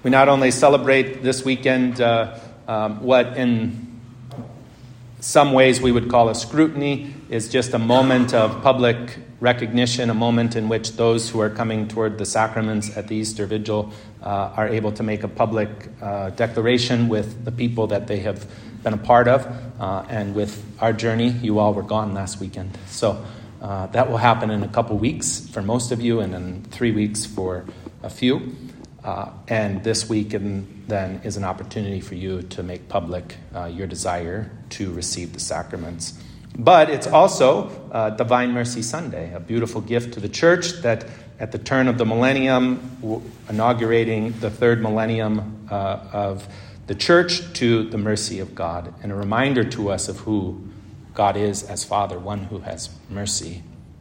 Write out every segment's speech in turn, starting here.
We not only celebrate this weekend what in some ways we would call a scrutiny, is just a moment of public recognition, a moment in which those who are coming toward the sacraments at the Easter Vigil are able to make a public declaration with the people that they have been a part of. And with our journey, you all were gone last weekend. So that will happen in a couple weeks for most of you, and in 3 weeks for a few. And this week then is an opportunity for you to make public your desire to receive the sacraments. But it's also Divine Mercy Sunday, a beautiful gift to the church that at the turn of the millennium, inaugurating the third millennium of the church, to the mercy of God, and a reminder to us of who God is as Father, one who has mercy.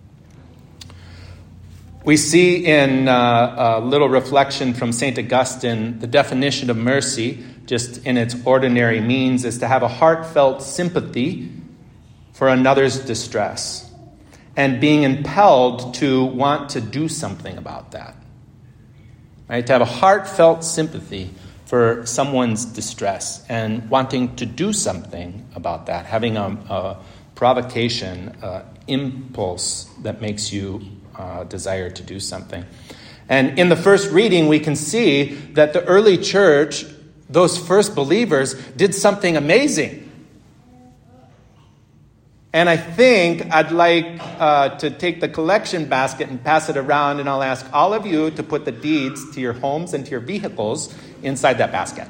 We see in a little reflection from St. Augustine, the definition of mercy, just in its ordinary means, is to have a heartfelt sympathy for another's distress and being impelled to want to do something about that. Right? To have a heartfelt sympathy for someone's distress and wanting to do something about that, having a provocation, impulse that makes you desire to do something. And in the first reading, we can see that the early church, those first believers, did something amazing. And I think I'd like to take the collection basket and pass it around, and I'll ask all of you to put the deeds to your homes and to your vehicles inside that basket.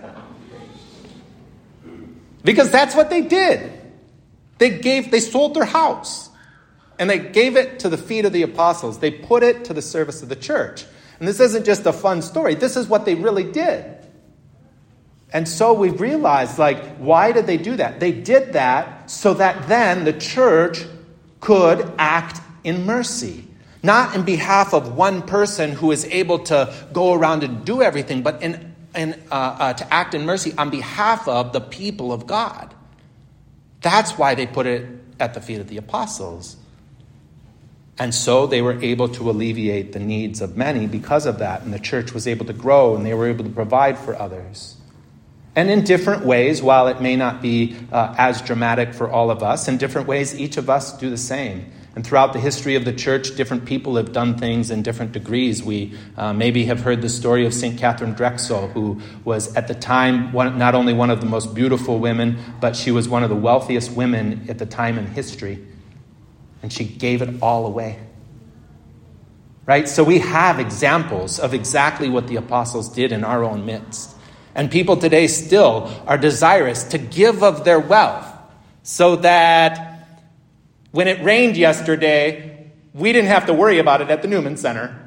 Because that's what they did. They sold their house. And they gave it to the feet of the apostles. They put it to the service of the church. And this isn't just a fun story. This is what they really did. And so we've realized, why did they do that? They did that so that then the church could act in mercy. Not in behalf of one person who is able to go around and do everything, but to act in mercy on behalf of the people of God. That's why they put it at the feet of the apostles. And so they were able to alleviate the needs of many because of that. And the church was able to grow, and they were able to provide for others. And in different ways, while it may not be as dramatic for all of us, in different ways, each of us do the same. And throughout the history of the church, different people have done things in different degrees. We maybe have heard the story of St. Catherine Drexel, who was at the time not only one of the most beautiful women, but she was one of the wealthiest women at the time in history. And she gave it all away. Right? So we have examples of exactly what the apostles did in our own midst. And people today still are desirous to give of their wealth so that when it rained yesterday, we didn't have to worry about it at the Newman Center.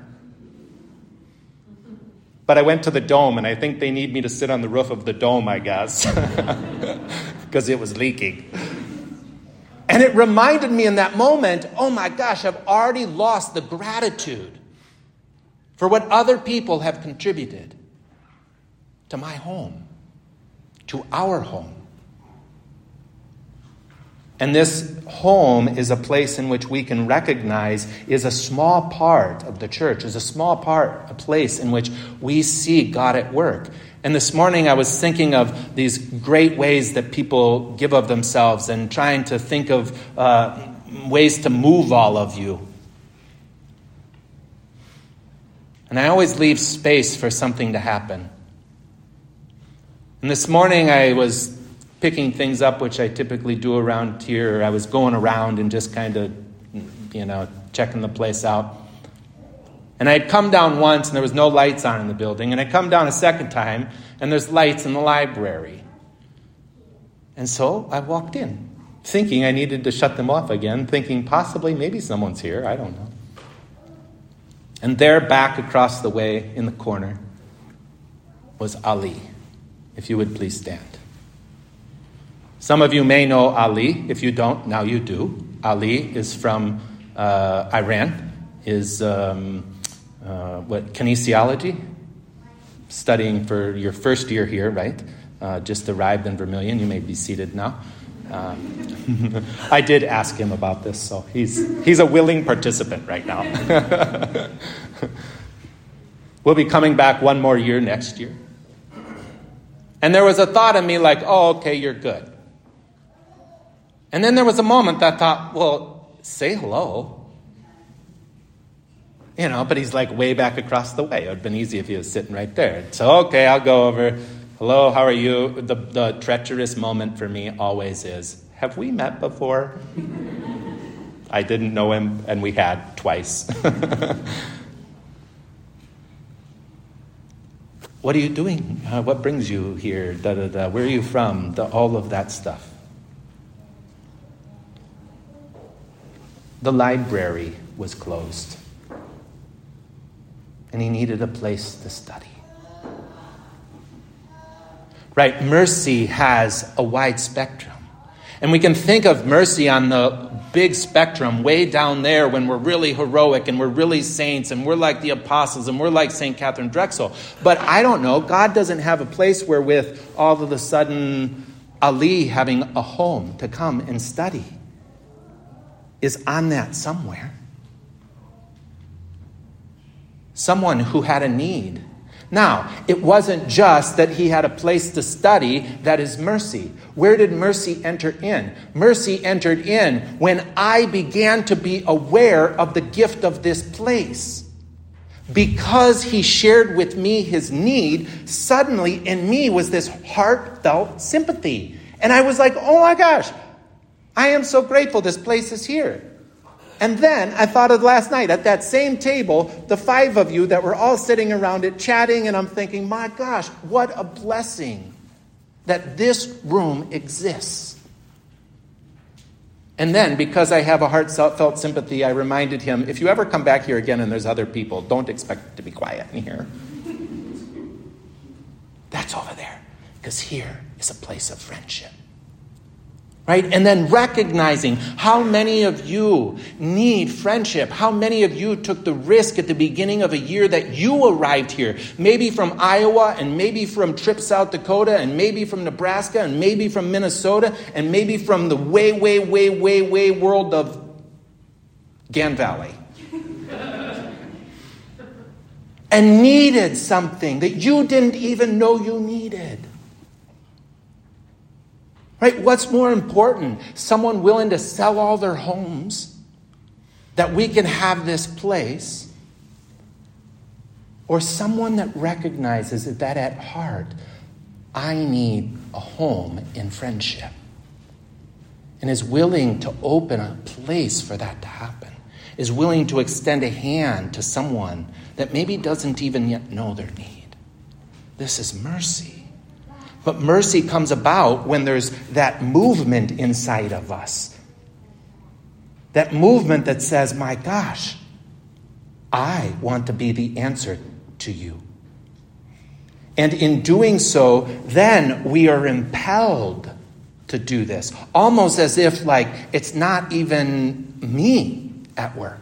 But I went to the Dome, and I think they need me to sit on the roof of the Dome, I guess, because it was leaking. And it reminded me in that moment, oh my gosh, I've already lost the gratitude for what other people have contributed to my home, to our home. And this home is a place in which we can recognize is a small part of the church, is a place in which we see God at work. And this morning I was thinking of these great ways that people give of themselves and trying to think of ways to move all of you. And I always leave space for something to happen. And this morning I was picking things up, which I typically do around here. I was going around and just kind of, checking the place out. And I'd come down once and there was no lights on in the building. And I come down a second time and there's lights in the library. And so I walked in, thinking I needed to shut them off again, thinking possibly maybe someone's here. I don't know. And there, back across the way in the corner, was Ali. If you would please stand. Some of you may know Ali. If you don't, now you do. Ali is from Iran, is kinesiology, studying for your first year here, right? Just arrived in Vermilion. You may be seated now. I did ask him about this, so he's a willing participant right now. We'll be coming back one more year next year. And there was a thought in me like, oh, okay, you're good. And then there was a moment that thought, well, say hello. But he's like way back across the way. It would have been easy if he was sitting right there. So, okay, I'll go over. Hello, how are you? The treacherous moment for me always is, have we met before? I didn't know him, and we had twice. What are you doing? What brings you here? Where are you from? All of that stuff. The library was closed, and he needed a place to study. Right? Mercy has a wide spectrum. And we can think of mercy on the big spectrum way down there when we're really heroic and we're really saints and we're like the apostles and we're like St. Catherine Drexel. But I don't know. God doesn't have a place wherewith all of a sudden Ali having a home to come and study is on that somewhere. Someone who had a need. Now, it wasn't just that he had a place to study, that is mercy. Where did mercy enter in? Mercy entered in when I began to be aware of the gift of this place. Because he shared with me his need, suddenly in me was this heartfelt sympathy. And I was like, oh my gosh, I am so grateful this place is here. And then I thought of last night at that same table, the 5 of you that were all sitting around it chatting, and I'm thinking, my gosh, what a blessing that this room exists. And then, because I have a heartfelt sympathy, I reminded him, if you ever come back here again and there's other people, don't expect it to be quiet in here. That's over there, because here is a place of friendship. Right? And then recognizing how many of you need friendship, how many of you took the risk at the beginning of a year that you arrived here, maybe from Iowa and maybe from Tripp, South Dakota and maybe from Nebraska and maybe from Minnesota and maybe from the way world of Gan Valley. And needed something that you didn't even know you needed. Right? What's more important? Someone willing to sell all their homes that we can have this place, or someone that recognizes that at heart, I need a home in friendship, and is willing to open a place for that to happen, is willing to extend a hand to someone that maybe doesn't even yet know their need. This is mercy. But mercy comes about when there's that movement inside of us. That movement that says, my gosh, I want to be the answer to you. And in doing so, then we are impelled to do this. Almost as if like it's not even me at work.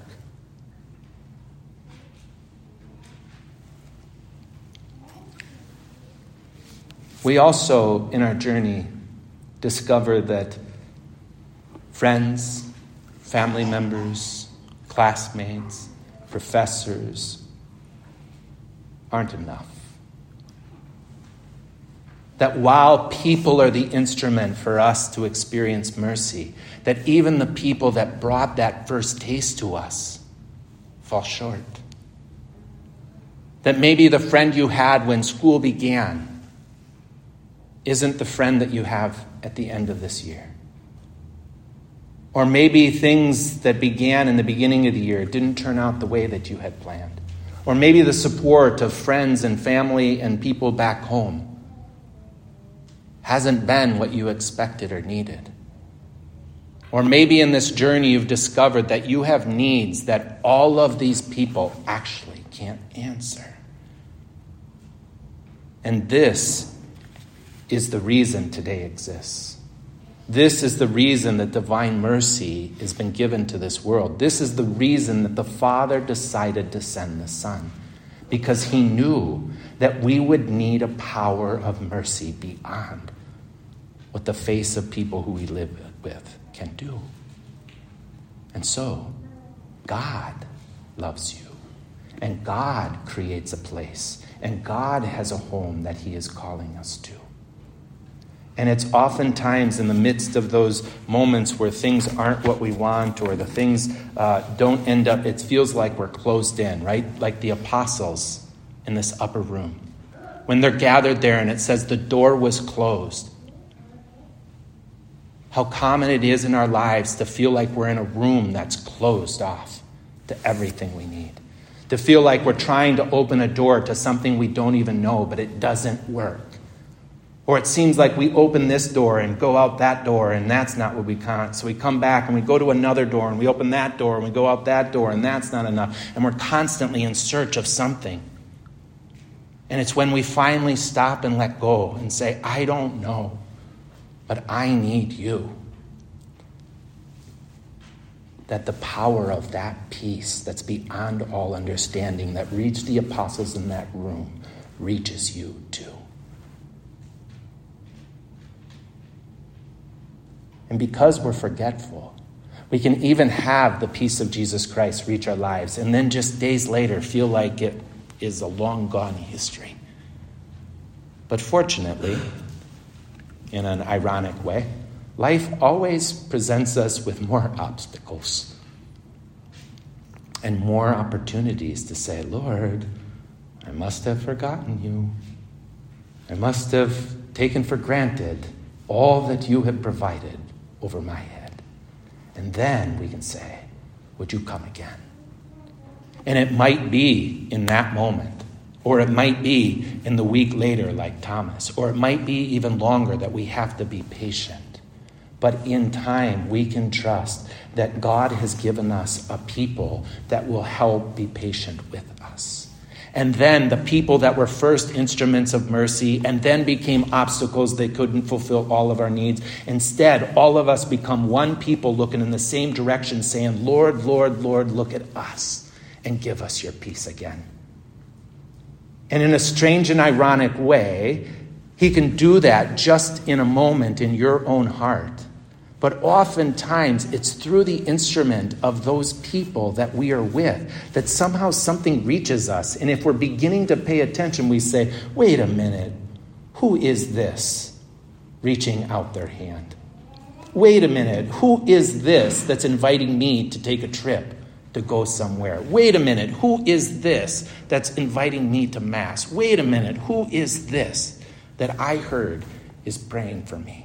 We also, in our journey, discover that friends, family members, classmates, professors aren't enough. That while people are the instrument for us to experience mercy, that even the people that brought that first taste to us fall short. That maybe the friend you had when school began isn't the friend that you have at the end of this year. Or maybe things that began in the beginning of the year didn't turn out the way that you had planned. Or maybe the support of friends and family and people back home hasn't been what you expected or needed. Or maybe in this journey you've discovered that you have needs that all of these people actually can't answer. And this is the reason today exists. This is the reason that divine mercy has been given to this world. This is the reason that the Father decided to send the Son, because he knew that we would need a power of mercy beyond what the face of people who we live with can do. And so, God loves you, and God creates a place, and God has a home that he is calling us to. And it's oftentimes in the midst of those moments where things aren't what we want or the things don't end up, it feels like we're closed in, right? Like the apostles in this upper room. When they're gathered there and it says the door was closed. How common it is in our lives to feel like we're in a room that's closed off to everything we need. To feel like we're trying to open a door to something we don't even know, but it doesn't work. Or it seems like we open this door and go out that door, and that's not what we want. So we come back and we go to another door, and we open that door, and we go out that door, and that's not enough. And we're constantly in search of something. And it's when we finally stop and let go and say, I don't know, but I need you. That the power of that peace that's beyond all understanding that reached the apostles in that room reaches you too. And because we're forgetful, we can even have the peace of Jesus Christ reach our lives and then just days later feel like it is a long gone history. But fortunately, in an ironic way, life always presents us with more obstacles and more opportunities to say, Lord, I must have forgotten you. I must have taken for granted all that you have provided over my head. And then we can say, would you come again? And it might be in that moment, or it might be in the week later like Thomas, or it might be even longer that we have to be patient. But in time, we can trust that God has given us a people that will help be patient with us. And then the people that were first instruments of mercy and then became obstacles that couldn't fulfill all of our needs. Instead, all of us become one people looking in the same direction saying, Lord, Lord, Lord, look at us and give us your peace again. And in a strange and ironic way, he can do that just in a moment in your own heart. But oftentimes, it's through the instrument of those people that we are with that somehow something reaches us. And if we're beginning to pay attention, we say, wait a minute, who is this reaching out their hand? Wait a minute, who is this that's inviting me to take a trip to go somewhere? Wait a minute, who is this that's inviting me to Mass? Wait a minute, who is this that I heard is praying for me?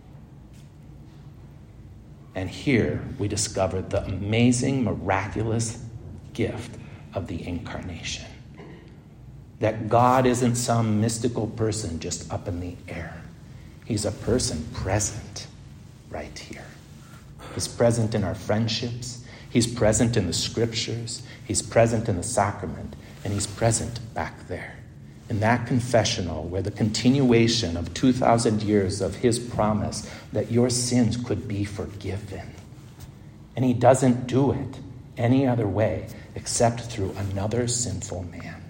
And here we discovered the amazing, miraculous gift of the incarnation. That God isn't some mystical person just up in the air. He's a person present right here. He's present in our friendships. He's present in the scriptures. He's present in the sacrament. And he's present back there. In that confessional where the continuation of 2,000 years of his promise that your sins could be forgiven. And he doesn't do it any other way except through another sinful man.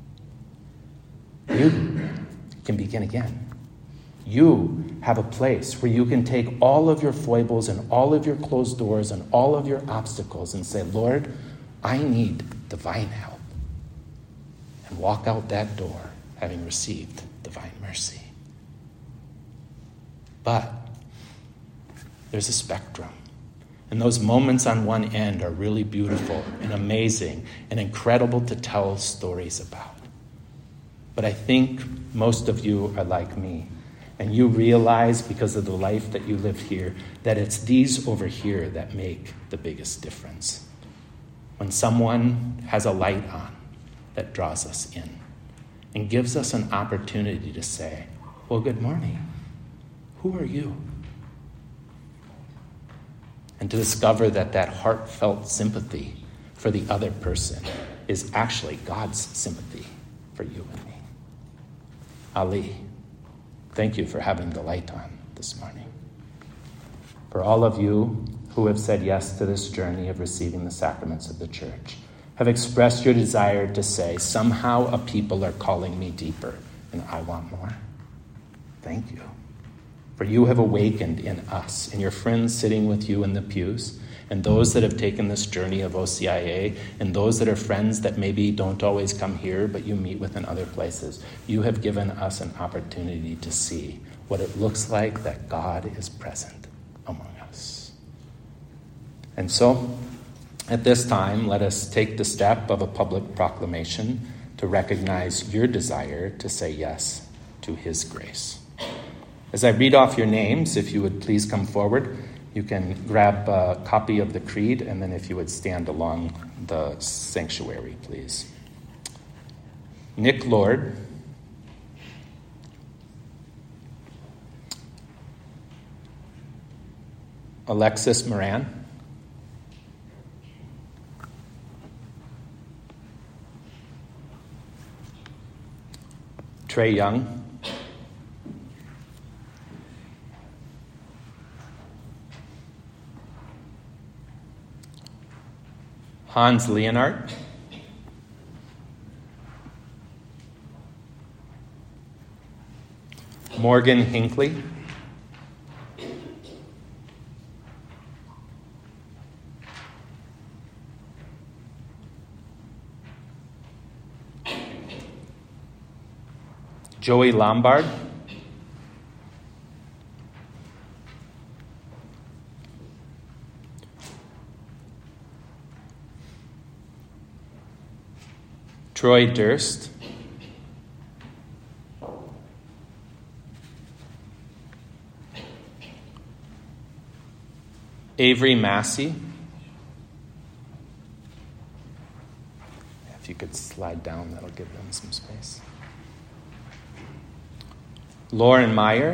You can begin again. You have a place where you can take all of your foibles and all of your closed doors and all of your obstacles and say, Lord, I need divine help. And walk out that door having received divine mercy. But there's a spectrum. And those moments on one end are really beautiful and amazing and incredible to tell stories about. But I think most of you are like me. And you realize, because of the life that you live here, that it's these over here that make the biggest difference. When someone has a light on that draws us in and gives us an opportunity to say, well, good morning. Who are you? And to discover that that heartfelt sympathy for the other person is actually God's sympathy for you and me. Ali, thank you for having the light on this morning. For all of you who have said yes to this journey of receiving the sacraments of the church, have expressed your desire to say, somehow a people are calling me deeper and I want more. Thank you. For you have awakened in us and your friends sitting with you in the pews and those that have taken this journey of OCIA, and those that are friends that maybe don't always come here, but you meet with in other places. You have given us an opportunity to see what it looks like that God is present among us. And so, at this time, let us take the step of a public proclamation to recognize your desire to say yes to his grace. As I read off your names, if you would please come forward, you can grab a copy of the creed, and then if you would stand along the sanctuary, please. Nick Lord, Alexis Moran, Trey Young, Hans Leonhardt, Morgan Hinckley, Joey Lombard, Troy Durst, Avery Massey. If you could slide down, that'll give them some space. Lauren Meyer,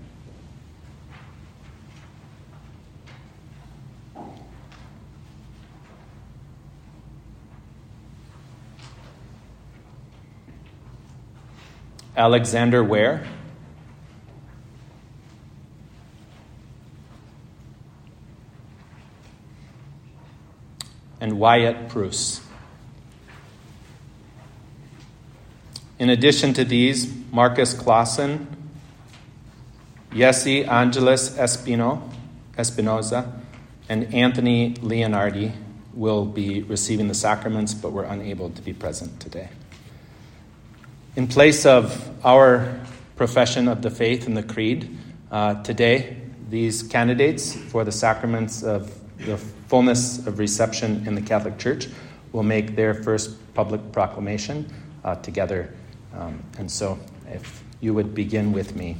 Alexander Ware, and Wyatt Bruce. In addition to these, Marcus Clausen, Jesse Angeles Espinoza, and Anthony Leonardi will be receiving the sacraments, but were unable to be present today. In place of our profession of the faith and the creed, today, these candidates for the sacraments of the fullness of reception in the Catholic Church will make their first public proclamation together. And so, if you would begin with me.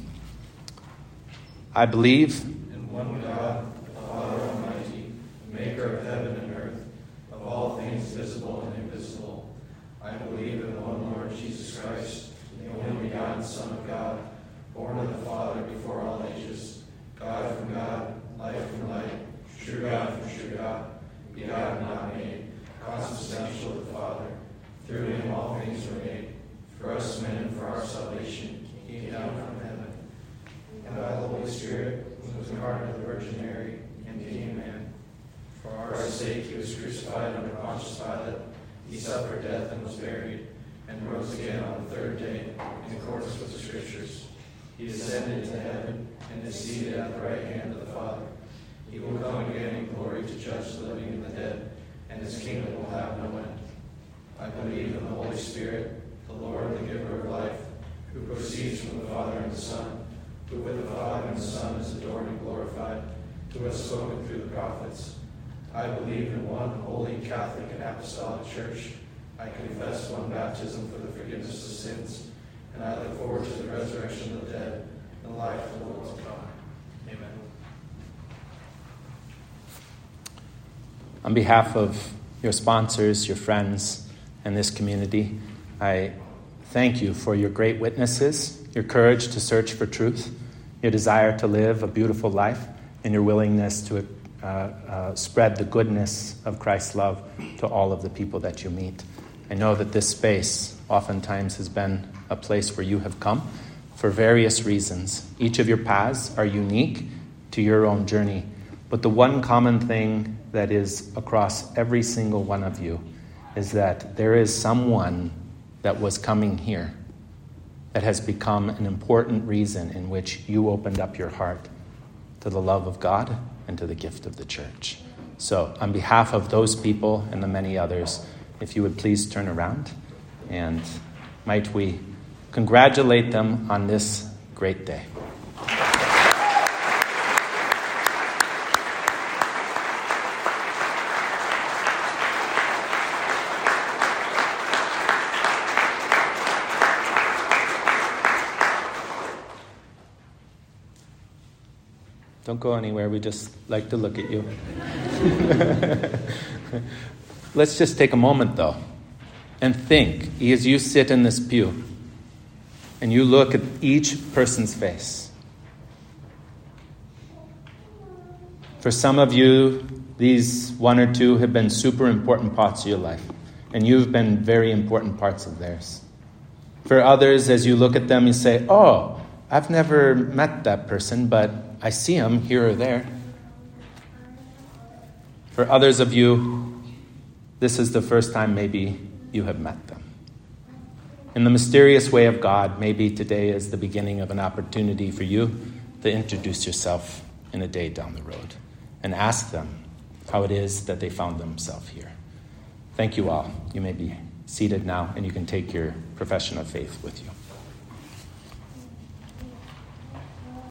I believe in one God, the Father Almighty, maker of heaven and earth, of all things visible and invisible. I believe in one Lord Jesus Christ, the only begotten Son of God, born of the Father before all ages, God from God, light from light, true God from true God, begotten, not made, consubstantial with the Father. Through him all things were made. For us men and for our salvation, he came down from heaven. And by the Holy Spirit, who was incarnate of the Virgin Mary, and became man. For our sake he was crucified under Pontius Pilate. He suffered death and was buried, and rose again on the third day, in accordance with the Scriptures. He ascended into heaven, and is seated at the right hand of the Father. He will come again in glory to judge the living and the dead, and his kingdom will have no end. I believe in the Holy Spirit, the Lord, the giver of life, who proceeds from the Father and the Son, who with the Father and the Son is adored and glorified, who has spoken through the prophets. I believe in one holy Catholic and Apostolic Church. I confess one baptism for the forgiveness of sins, and I look forward to the resurrection of the dead and the life of the world to come. Amen. On behalf of your sponsors, your friends, and this community, I thank you for your great witnesses, your courage to search for truth, your desire to live a beautiful life, and your willingness to spread the goodness of Christ's love to all of the people that you meet. I know that this space oftentimes has been a place where you have come for various reasons. Each of your paths are unique to your own journey, but the one common thing that is across every single one of you is that there is someone that was coming here that has become an important reason in which you opened up your heart to the love of God and to the gift of the church. So on behalf of those people and the many others, if you would please turn around, and might we congratulate them on this great day. Don't go anywhere. We just like to look at you. Let's just take a moment, though, and think as you sit in this pew and you look at each person's face. For some of you, these one or two have been super important parts of your life, and you've been very important parts of theirs. For others, as you look at them, you say, oh, I've never met that person, but I see them here or there. For others of you, this is the first time maybe you have met them. In the mysterious way of God, maybe today is the beginning of an opportunity for you to introduce yourself in a day down the road and ask them how it is that they found themselves here. Thank you all. You may be seated now, and you can take your profession of faith with you.